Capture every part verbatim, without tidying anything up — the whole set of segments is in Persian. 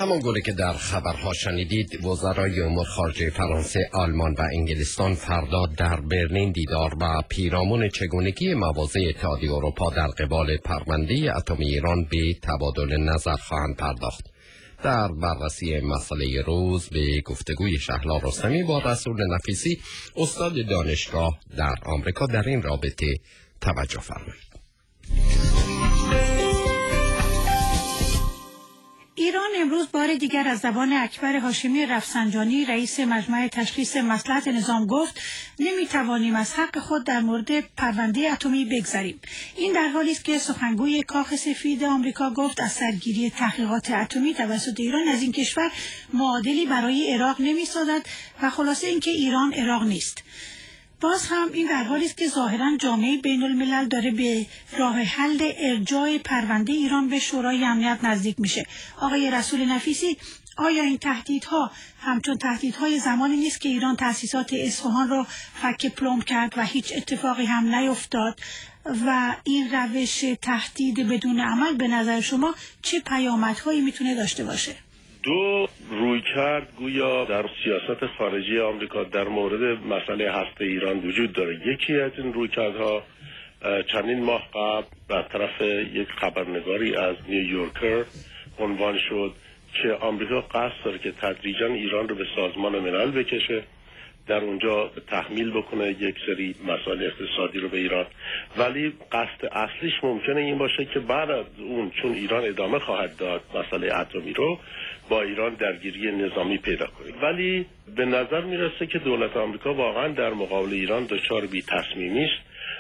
همان گونه که در خبرها شنیدید، وزرای امور خارجه فرانسه، آلمان و انگلستان فردا در برلین دیدار و پیرامون چگونگی مواضع اتحادیه اروپا در قبال پرونده اتمی ایران به تبادل نظر خواهند پرداخت. در بررسی مسئله روز به گفتگوی شهلا رستمی با رسول نفیسی، استاد دانشگاه در آمریکا، در این رابطه توجه فرمایید. ایران امروز بار دیگر از زبان اکبر هاشمی رفسنجانی، رئیس مجمع تشخیص مصلحت نظام، گفت نمیتوانیم از حق خود در مورد پرونده اتمی بگذریم. این در حالی است که سخنگوی کاخ سفید آمریکا گفت از سرگیری تحقیقات اتمی توسط ایران از این کشور معادلی برای عراق نمیسازد و خلاصه اینکه ایران عراق نیست. باز هم این در حالی است که ظاهراً جامعه بین الملل داره به راه حل ارجاع پرونده ایران به شورای امنیت نزدیک میشه. آقای رسول نفیسی، آیا این تهدیدها همچون تهدیدهای زمانی نیست که ایران تأسیسات اصفهان رو فک پلم کرد و هیچ اتفاقی هم نیفتاد و این روش تهدید بدون عمل به نظر شما چه پیامدهایی میتونه داشته باشه؟ دو رویکرد گویا در سیاست خارجی آمریکا در مورد مسئله هسته ایران وجود داره. یکی از این رویکردها چندین ماه قبل از طرف یک خبرنگاری از نیویورکر عنوان شد که آمریکا قصد داره که تدریجاً ایران رو به سازمان ملل بکشه، در اونجا تحمیل بکنه یک سری مسائل اقتصادی رو به ایران، ولی قصد اصلیش ممکنه این باشه که بعد از اون، چون ایران ادامه خواهد داد مسئله اتمی رو، با ایران درگیری نظامی پیدا کنه. ولی به نظر میرسه که دولت آمریکا واقعا در مقابل ایران دچار بی تصمیمی است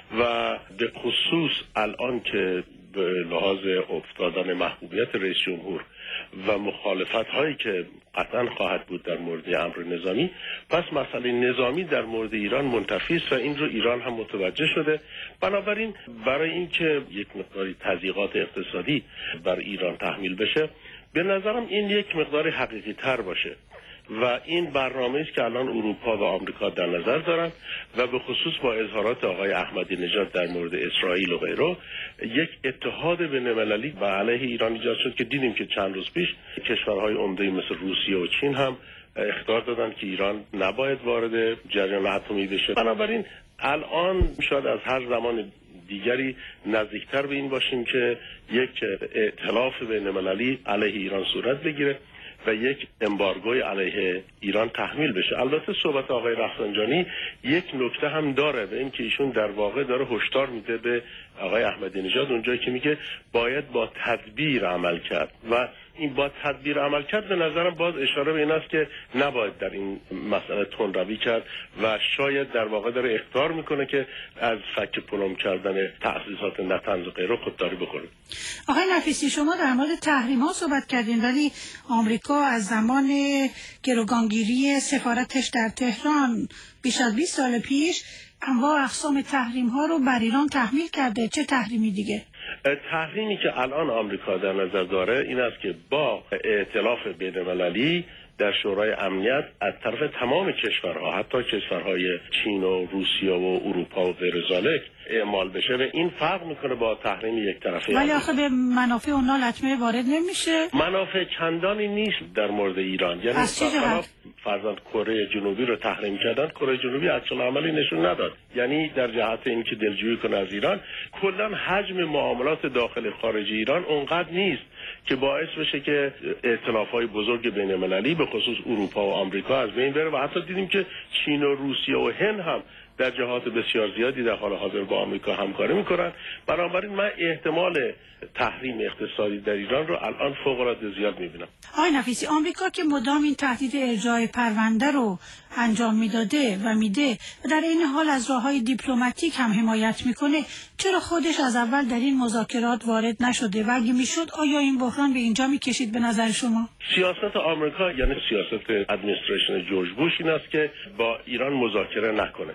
و به خصوص الان که به لحاظ افتادن محبوبیت رئیس جمهور و مخالفت هایی که قطعا خواهد بود در مورد امر نظامی، پس مسئله نظامی در مورد ایران منتفی است و این رو ایران هم متوجه شده. بنابراین برای اینکه یک مقداری تضییقات اقتصادی بر ایران تحمیل بشه، به نظرم این یک مقدار حقیقی تر باشه و این برنامه است که الان اروپا و آمریکا در نظر دارن و به خصوص با اظهارات آقای احمدی نژاد در مورد اسرائیل و غیره، یک اتحاد بین‌المللی و علیه ایران ایجاد شد که دیدیم که چند روز پیش کشورهای عمده مثل روسیه و چین هم اخطار دادن که ایران نباید وارد جریان اتمی بشه. بنابراین الان شاید از هر زمان دیگری نزدیکتر به این باشیم که یک ائتلاف بین‌المللی علیه ایران صورت بگیره و یک امبارگوی علیه ایران تحمیل بشه. البته صحبت آقای رفسنجانی یک نکته هم داره و این که ایشون در واقع داره هشدار میده به آقای احمدی نژاد اونجایی که میگه باید با تدبیر عمل کرد و این با تدبیر عمل کرد به نظرم باز اشاره به این است که نباید در این مسئله تندروی کرد و شاید در واقع داره اخطار میکنه که از فک پلم کردن تأسیسات نطنز و غیره خودداری بکنه. آقای نفیسی، شما در مورد تحریم ها صحبت کردین، ولی آمریکا از زمان گروگانگیری سفارتش در تهران بیش از بیست سال پیش انواع اقسام تحریم ها رو بر ایران تحمیل کرده. چه تحریمی دیگه؟ تحریمی که الان آمریکا در نظر داره این است که با ائتلاف بین‌المللی در شورای امنیت از طرف تمام کشورها، حتی کشورهای چین و روسیه و اروپا و غیر ذالک، اعمال بشه و این فرق میکنه با تحریم یک طرفه. ولی آخه به منافع اونا لطمه وارد نمیشه؟ منافع چندانی نیست در مورد ایران. یعنی مثلا فرضاً کره جنوبی رو تحریم کردن، کره جنوبی اصلا عملی نشون نداد. یعنی در جهت اینکه دلجویی کنه از ایران، کلا حجم معاملات داخل خارج ایران اونقدر نیست که باعث بشه که ائتلاف‌های بزرگ بین‌المللی به خصوص اروپا و آمریکا از بین بره و حتی دیدیم که چین و روسیه و هند هم در جهات بسیار زیادی در حال حاضر با آمریکا همکاری میکنن. بنابراین من احتمال تحریم اقتصادی در ایران رو الان فوق العاده زیاد میبینم. آقای نفیسی، آمریکا که مدام این تهدید ارجاع پرونده رو انجام میداده و میده و در این حال از راههای دیپلماتیک هم حمایت میکنه، چرا خودش از اول در این مذاکرات وارد نشده و اگه میشد آیا این بحران به اینجا میکشید به نظر شما؟ سیاست آمریکا، یعنی سیاست ادمنستریشن جورج بوش، این است که با ایران مذاکره نکنه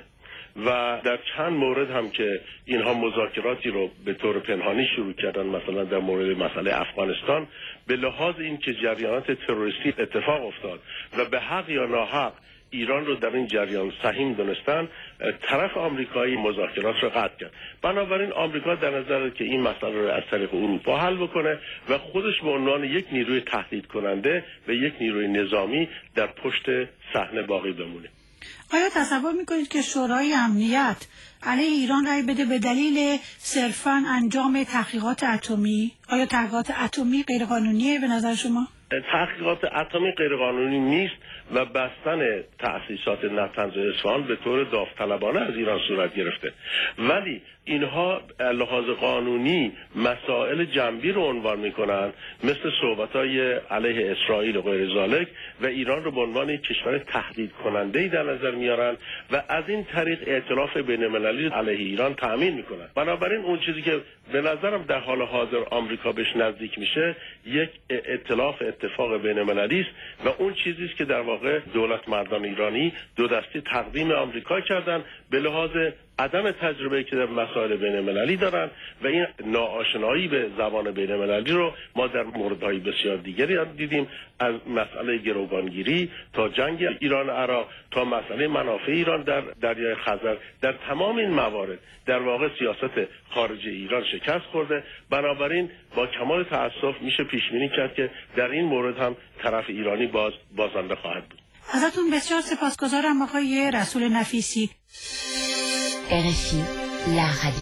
و در چند مورد هم که اینها مذاکراتی رو به طور پنهانی شروع کردن، مثلا در مورد مسئله افغانستان، به لحاظ این که جریانات تروریستی اتفاق افتاد و به حق یا ناحق ایران رو در این جریان سهیم دونستن، طرف آمریکایی مذاکرات رو قطع کرد. بنابراین آمریکا در نظر داره که این مسئله رو از طریق اروپا حل بکنه و خودش به عنوان یک نیروی تهدید کننده و یک نیروی نظامی در پشت صحنه باقی بمونه. آیا تصور میکنید که شورای امنیت علیه ایران رای بده به دلیل صرفاً انجام تحقیقات اتمی؟ آیا تحقیقات اتمی غیرقانونیه به نظر شما؟ تحقیقات اتمی غیرقانونی نیست و بستن تأسیسات نفت‌تنز اصفهان به طور داوطلبانه از ایران صورت گرفته، ولی اینها لحاظ قانونی مسائل جنبی رو عنوان میکنن، مثل صحبت‌های علیه اسرائیل و غیر ذالک، و ایران رو به عنوان یک کشور تهدید کننده‌ای در نظر میارن و از این طریق ائتلاف بین‌المللی علیه ایران تأمین میکنن. بنابراین اون چیزی که به نظرم در حال حاضر آمریکا بهش نزدیک میشه یک ائتلاف اتفاق بین‌المللی است و اون چیزی است که در واقع دولت مردان ایرانی دو دستی تقدیم آمریکا کردن به لحاظ عدم تجربه که در مسائل بین‌المللی دارن و این ناآشنایی به زبان بین‌المللی رو ما در موردهای بسیار دیگری دیدیم، از مسئله گروگانگیری تا جنگ ایران عراق تا مسئله منافع ایران در دریای خزر. در تمام این موارد در واقع سیاست خارجی ایران شکست خورده. بنابراین با کمال تأسف میشه پیش بینی کرد که در این مورد هم طرف ایرانی باز بازنده خواهد بود. ازتون بسیار سپاسگزارم آقای رسول نفیسی. ار اف ای، la radio.